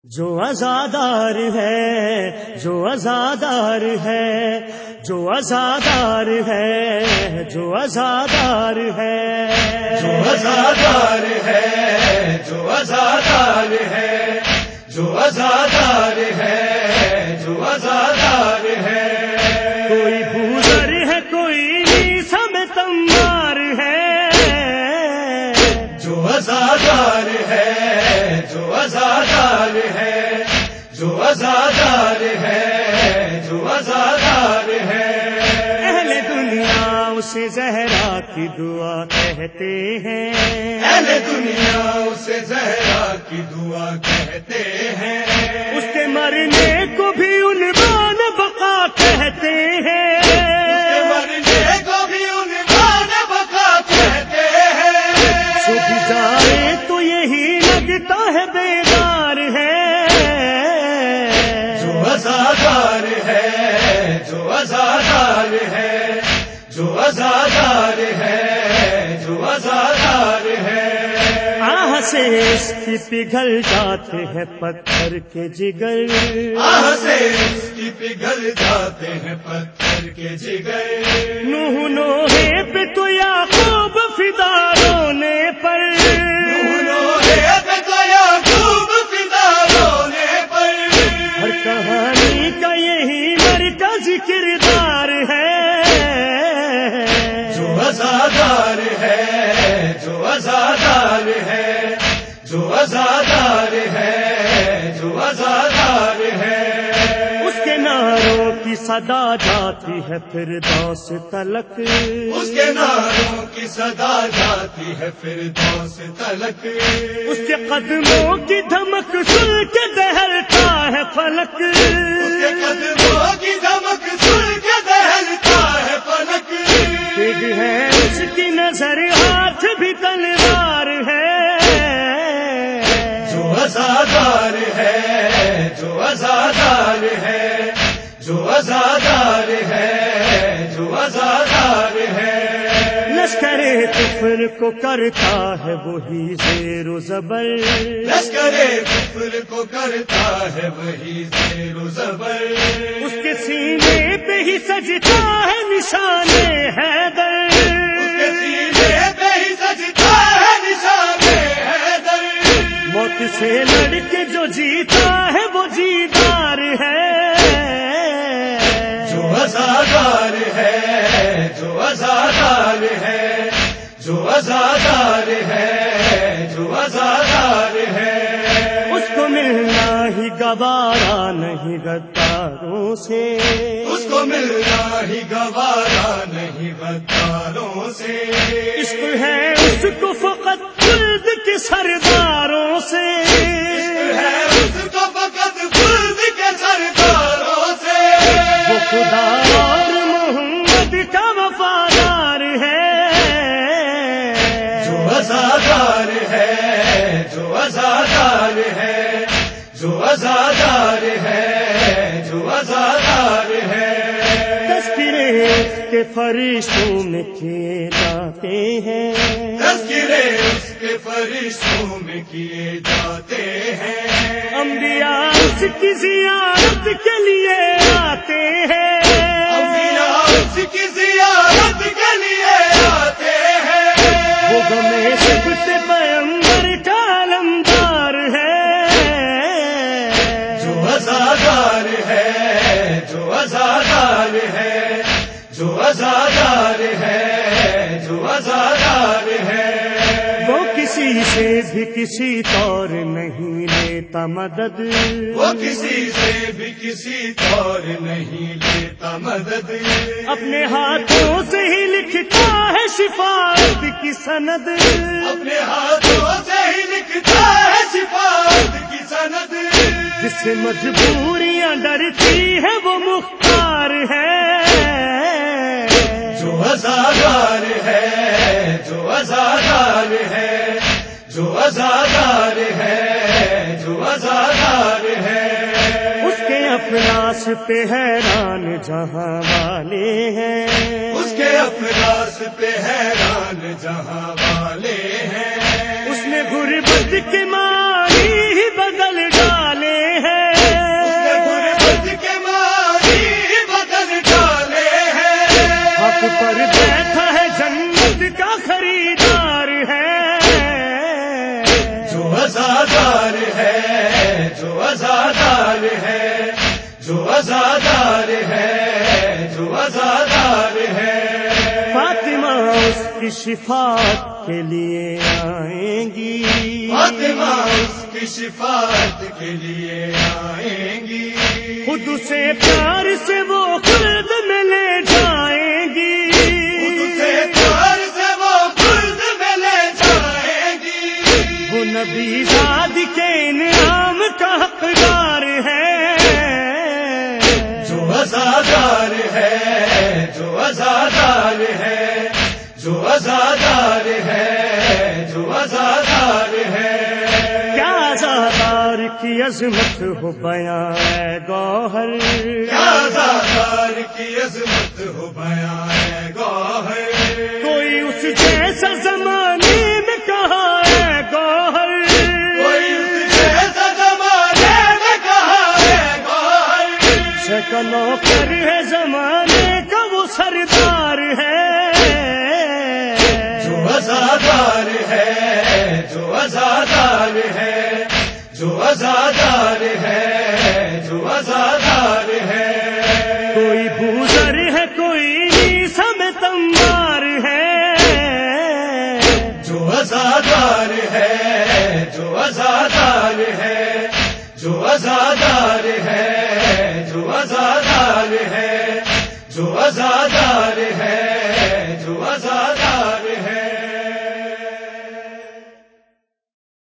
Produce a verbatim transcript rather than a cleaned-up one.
جو عزادار ہے جو عزادار ہے جو عزادار ہے جو عزادار ہے جو عزادار ہے جو عزادار ہے جو عزادار ہے جو عزادار ہے کوئی بوزر ہے کوئی نیسا میں تمار ہے جو عزادار ہے جو عزادار ہے جو عزادار ہے جو عزادار ہے اہل دنیا اسے زہرا کی دعا کہتے ہیں اہل دنیا اسے زہرا کی دعا کہتے ہیں اس کے مرنے کو بھی عنوان بقا کہتے ہیں اس کے مرنے کو بھی عنوان بقا کہتے ہیں جو بھی جائے تو یہی لگتا ہے بیدار ہے جو عزادار ہے جو عزادار ہے جو عزادار ہے جو عزادار ہے آہ سے اس کی پگھل جاتے ہیں پتھر کے جگر آہ سے اس کی پگھل جاتے ہیں پتھر کے جگر نوح نوحے پہ تو یعقوب فدا رونے پر نوحے پہ تو یعقوب فدا رونے پر ہر کہانی کا یہی مرکز کردار ہے جو عزادار ہے جو عزادار ہے جو عزادار ہے جو عزادار ہے اس کے نعروں کی صدا جاتی ہے فردوس تلک اس کے نعروں کی صدا جاتی ہے فردوس تلک اس کے قدموں کی دھمک سن کے دہلتا ہے فلک اس کے قدموں کی دھمک سن کے دہلتا ہے فلک تیز ہے اس کی نظر ہاتھ بھی تلوار ہے جو عزادار ہے جو عزادار ہے جو عزادار ہے جو عزادار ہے لشکر کفر کو کرتا ہے وہی زیر و زبر لشکر کفر کو کرتا ہے وہی زیر و زبر اس کے سینے پہ ہی سجتا ہے نشان حیدر اس کے سینے پہ ہی سجتا ہے نشان حیدر موت سے لڑ کے جو جیتا ہے وہ جیدار ہے جو عزادار ہے جو عزادار ہے جو عزادار ہے جو عزادار ہے اس کو ملنا ہی گوارا نہیں غداروں سے اس کو ملنا ہی گوارا نہیں غداروں سے عشق ہے اس کو فقط خلد کے سرداروں سے عشق ہے اس کو فقط خلد کے سرداروں سے وہ خدا اور محمد کا وفادار ہے جو عزادار ہے جو عزادار ہے جو عزادار ہے جو عزادار ہے تذکرے اس کے فرشتوں میں کیے جاتے ہیں تذکرے اس کے فرشتوں میں کیے جاتے ہیں انبیاء اس کی زیارت کے لیے آتے ہیں انبیاء اس کی زیارت کے لیے آتے ہیں وہ غمے سب سے پیغمبر کا علمدار ہے جو عزادار ہے جو عزادار ہے جو عزادار ہے جو عزادار ہے وہ کسی سے بھی کسی طور نہیں لیتا مدد وہ کسی سے بھی کسی طور نہیں لیتا مدد اپنے ہاتھوں سے ہی لکھتا ہے شفاعت کی سند اپنے ہاتھوں سے ہی لکھتا ہے شفاعت کی سند جس سے مجبوریاں ڈرتی ہے وہ مختار ہے جو عزادار ہے جو عزادار ہے جو عزادار ہے جو عزادار ہے اس کے افلاس پہ حیران جہاں والے ہیں اس کے افلاس پہ حیران جہاں والے ہیں اس نے غربت کے معنی ہی بدل ڈالے شفاعت کے لیے آئیں گی، فاطمہ اس کی شفاعت کے لیے آئیں گی، خود سے پیار سے وہ خلد میں لے جائیں گی، خود سے پیار سے وہ خلد میں لے جائیں گی، وہ نبی زاد کے انعام کا حقدار ہے، جو عزادار ہے، جو عزادار ہے، جو عزادار ہے، جو عزادار ہے، کیا عزادار کی عظمت ہو بیان ہے گوہر، کیا عزادار کی عظمت ہو بیان ہے گوہر، کوئی اس جیسا زمانے میں کہاں ہے گوہر، کوئی اس جیسا زمانے میں کہاں ہے گوہر، شکنوں پر ہے زمانے کا وہ سردار ہے، جو عزادار ہے، جو عزادار ہے، جو عزادار ہے، جو عزادار ہے، کوئی بوزر ہے کوئی نیسم تمار ہے، جو عزادار ہے، جو عزادار ہے، جو عزادار ہے، جو عزادار ہے، جو عزادار ہے،